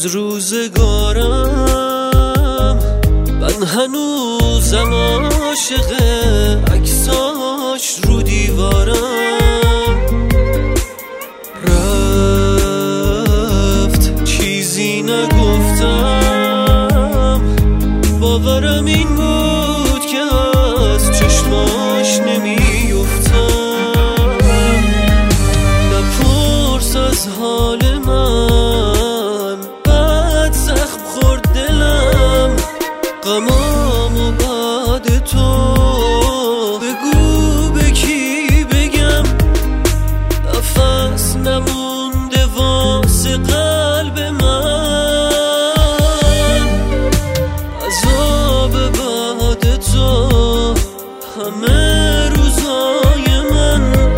از روزگارم، من هنوزم عاشق عکساش رو دیوارم. رفت چیزی نگفتم، باورم این بود که از چشماش نمیفتم. نپرس از حال من، بعد زخم خورد دلم، غمامو بعد تو بگو به کی بگم. نفس نمونده واسه قلب من، عذاب بعد تو همه روزای من.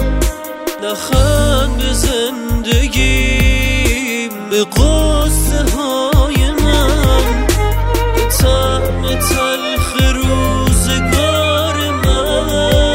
نخند به زندگیم، به قصه های من، به طعم تلخ روزگار من.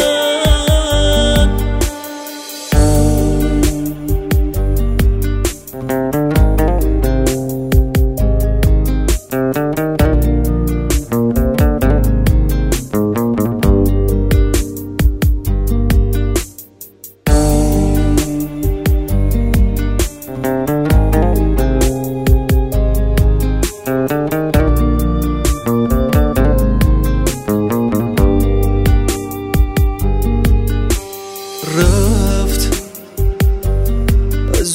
رفت از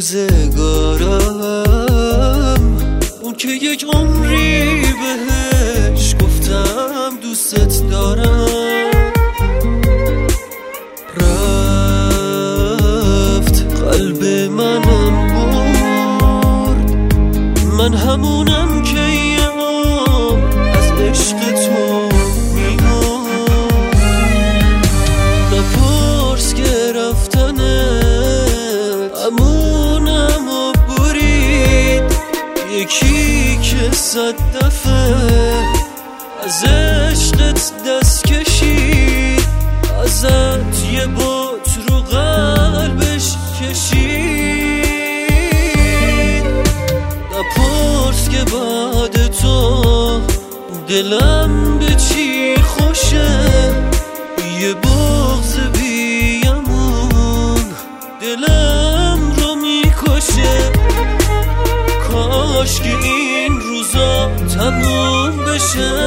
روزگارم، اون که یک عمری بهش گفتم دوستت دارم. رفت قلب منم برد، من همونم که از عشق تو امونمو برید یکی که 100 دفعه از عشقت دست کشید، ازت یه بوت رو قلبش کشید. نپرس که بعد تو دلم به چی خوشه، یه بغض بیامون دلم رو میکشه. کاش که این روزا تموم بشه.